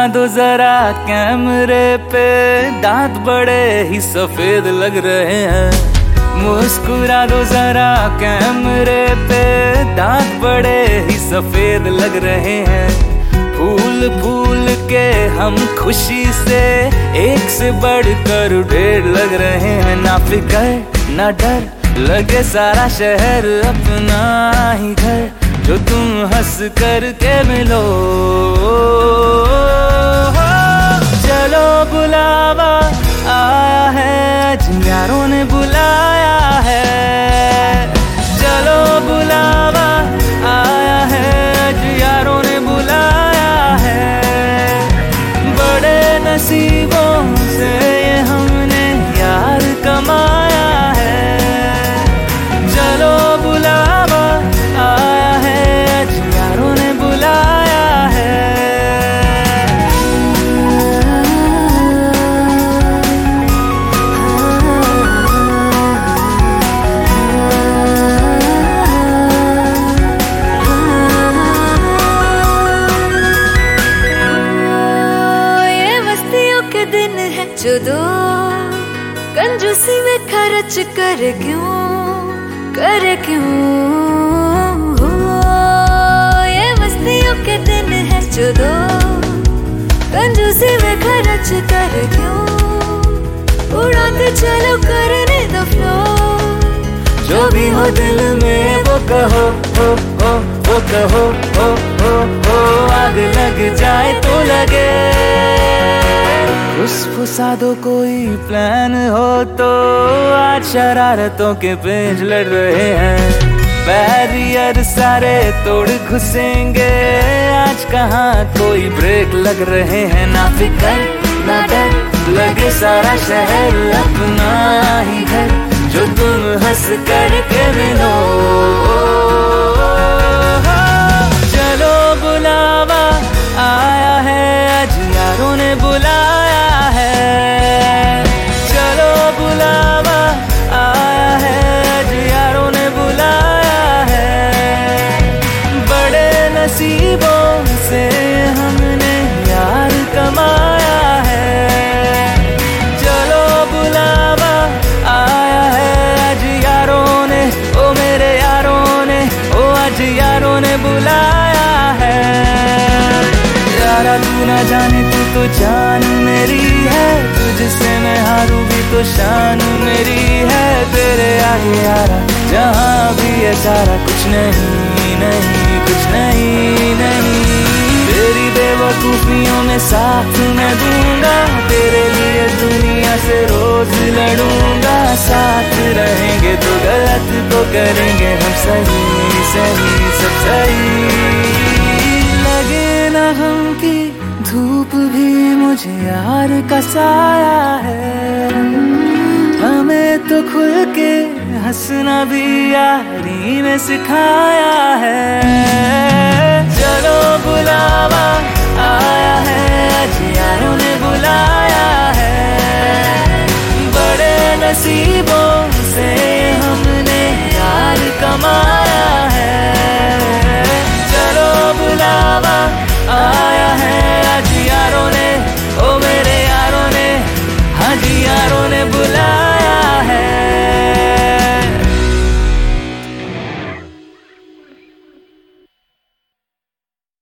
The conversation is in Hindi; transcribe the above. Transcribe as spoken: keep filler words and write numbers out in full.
मुस्कुरा दो जरा कैमरे पे, दांत बड़े ही सफेद लग रहे हैं। मुस्कुरा दो जरा कैमरे पे, दांत बड़े ही सफेद लग रहे हैं। फूल फूल के हम खुशी से एक से बढ़कर ढेर लग रहे हैं। ना फिकर ना डर लगे सारा शहर अपना ही घर, जो तुम हंस कर के मिलो। चलो बुलावा आया है, जिन यारों ने बुलाया है। चलो बुलावा आया है, जिन यारों ने बुलाया है। बड़े नसीबों से ये हमने यार कमाया है। चलो बुलावा आया है, जिन यारों ने बुलाया है। जो दो कंजूसी में खर्च कर क्यों कर क्यों हो, ये मस्तियों के दिन है। जो दो कंजूसी में खर्च कर क्यों, उड़ाते चलो करने दो फ्लो। जो भी हो दिल में वो कहो हो हो वो कहो हो हो हो। आग लग जाए तो लगे, फुसफुसा दो कोई प्लान हो तो। आज शरारतों के पेज लड़ रहे हैं, बैरियर सारे तोड़ घुसेंगे। आज कहाँ कोई ब्रेक लग रहे हैं। ना फिकर ना डर लगे सारा शहर अपना ही घर, जो तुम हंस कर के मिलो। चलो बुलावा आया है, आज यारों ने बुलाया है। चलो बुलावा आया है, आज यारों ने बुलाया है। बड़े नसीबों से हमने यार कमाया है। चलो बुलावा आया है, आज यारों ने ओ मेरे यारों ने ओ आज यारों ने बुलाया है। यारा तू ना जाने तू तो जान मेरी है, तुझसे मैं हारूं भी तो शान मेरी है। तेरे आगे यारा जहाँ भी है सारा कुछ नहीं नहीं कुछ नहीं नहीं। तेरी बेवकूफियों में साथ मैं दूंगा, तेरे लिए दुनिया से रोज लड़ूंगा। साथ रहेंगे तो गलत तो करेंगे हम सही सही सब सही। लगे ना हम की धूप भी मुझे यार का साया है। हमें तो खुल के हंसना भी यारी ने सिखाया है। चलो बुलावा आया है, आज यारों ने बुलाया है। बड़े नसीबों से